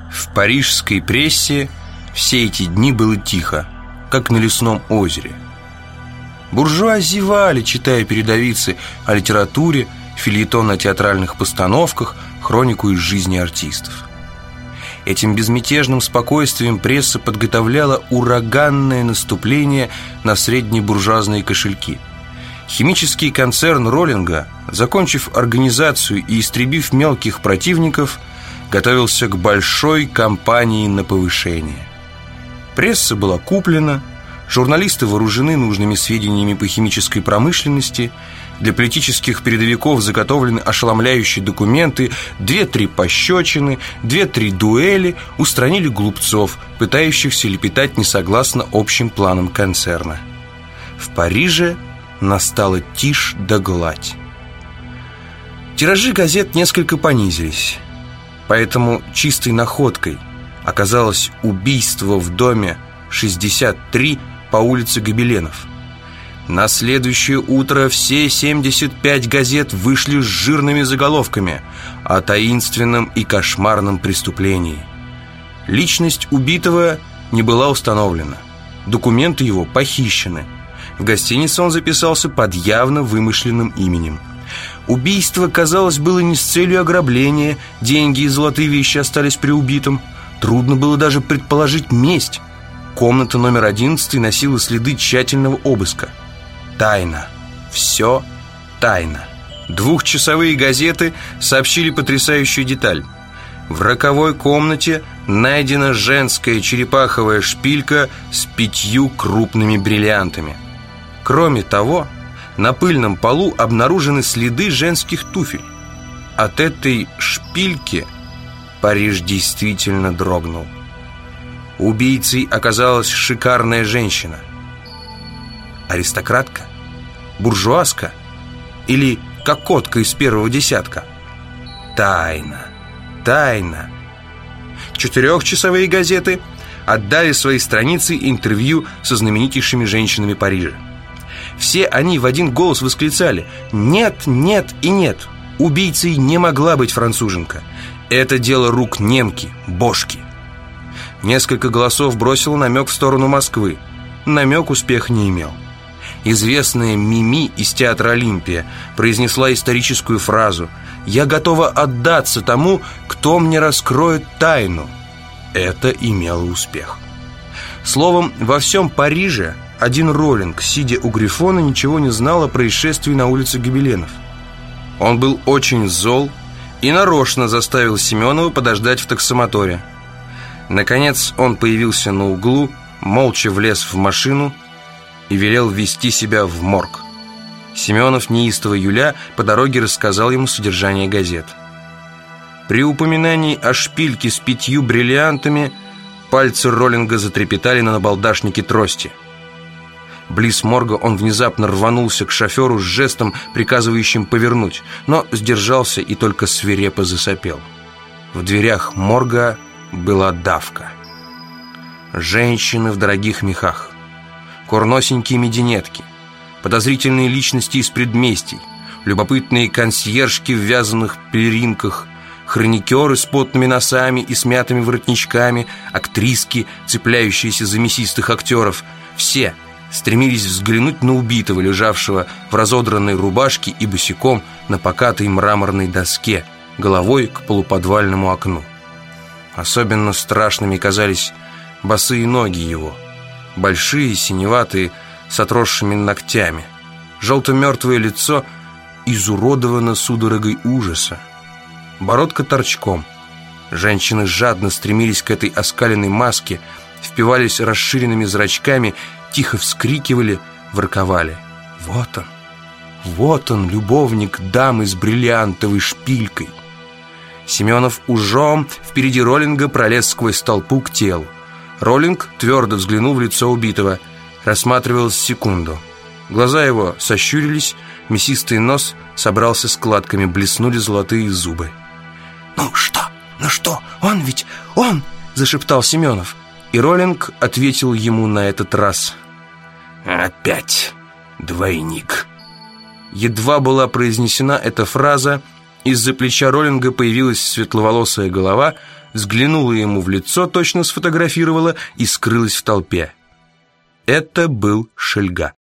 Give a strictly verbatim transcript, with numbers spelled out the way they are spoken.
В парижской прессе все эти дни было тихо, как на лесном озере. Буржуа зевали, читая передовицы о литературе, фельетон о театральных постановках, хронику из жизни артистов. Этим безмятежным спокойствием пресса подготовляла ураганное наступление на среднебуржуазные кошельки. Химический концерн Роллинга, закончив организацию и истребив мелких противников, готовился к большой кампании на повышение. Пресса была куплена, журналисты вооружены нужными сведениями по химической промышленности, для политических передовиков заготовлены ошеломляющие документы, две-три пощечины, две-три дуэли устранили глупцов, пытающихся лепетать несогласно общим планам концерна. В Париже настала тишь да гладь. Тиражи газет несколько понизились, поэтому чистой находкой оказалось убийство в доме шестьдесят три по улице Гобеленов. На следующее утро все семьдесят пять газет вышли с жирными заголовками о таинственном и кошмарном преступлении. Личность убитого не была установлена, документы его похищены. В гостинице он записался под явно вымышленным именем. Убийство, казалось, было не с целью ограбления, деньги и золотые вещи остались при убитом. Трудно было даже предположить месть. Комната номер одиннадцать носила следы тщательного обыска. Тайна. Все тайна. Двухчасовые газеты сообщили потрясающую деталь. В роковой комнате найдена женская черепаховая шпилька с пятью крупными бриллиантами. Кроме того, на пыльном полу обнаружены следы женских туфель. От этой шпильки Париж действительно дрогнул. Убийцей оказалась шикарная женщина. Аристократка? Буржуазка? Или кокотка из первого десятка? Тайна, тайна. Четырехчасовые газеты отдали свои страницы интервью со знаменитейшими женщинами Парижа. Все они в один голос восклицали: «Нет, нет и нет! Убийцей не могла быть француженка. Это дело рук немки, бошки». Несколько голосов бросило намек в сторону Москвы. Намек успех не имел. Известная Мими из театра «Олимпия» произнесла историческую фразу: «Я готова отдаться тому, кто мне раскроет тайну». Это имело успех. Словом, во всем Париже один Роллинг, сидя у Грифона, ничего не знал о происшествии на улице Гобеленов. Он был очень зол и нарочно заставил Семенова подождать в таксомоторе. Наконец он появился на углу, молча влез в машину и велел ввести себя в морг. Семенов, неистово юля, по дороге рассказал ему содержание газет. При упоминании о шпильке с пятью бриллиантами пальцы Роллинга затрепетали на набалдашнике трости. Близ морга он внезапно рванулся к шоферу с жестом, приказывающим повернуть, но сдержался и только свирепо засопел. В дверях морга была давка. Женщины в дорогих мехах, курносенькие мединетки, подозрительные личности из предместий, любопытные консьержки в вязаных пелеринках, хроникеры с потными носами и смятыми воротничками, актриски, цепляющиеся за мясистых актеров. Все стремились взглянуть на убитого, лежавшего в разодранной рубашке и босиком на покатой мраморной доске, головой к полуподвальному окну. Особенно страшными казались босые ноги его, большие, синеватые, с отросшими ногтями. Желто-мертвое лицо изуродовано судорогой ужаса. Бородка торчком. Женщины жадно стремились к этой оскаленной маске, впивались расширенными зрачками, тихо вскрикивали, ворковали. Вот он, вот он, любовник дамы с бриллиантовой шпилькой. Семенов ужом впереди Роллинга пролез сквозь толпу к телу. Роллинг твердо взглянул в лицо убитого, рассматривал секунду. Глаза его сощурились, мясистый нос собрался складками, блеснули золотые зубы. «Ну что? Ну что? Он ведь, он!» – зашептал Семенов. И Роллинг ответил ему на этот раз: «Опять двойник». Едва была произнесена эта фраза, Из-за плеча Роллинга появилась светловолосая голова, взглянула ему в лицо, точно сфотографировала и скрылась в толпе. Это был Шельга.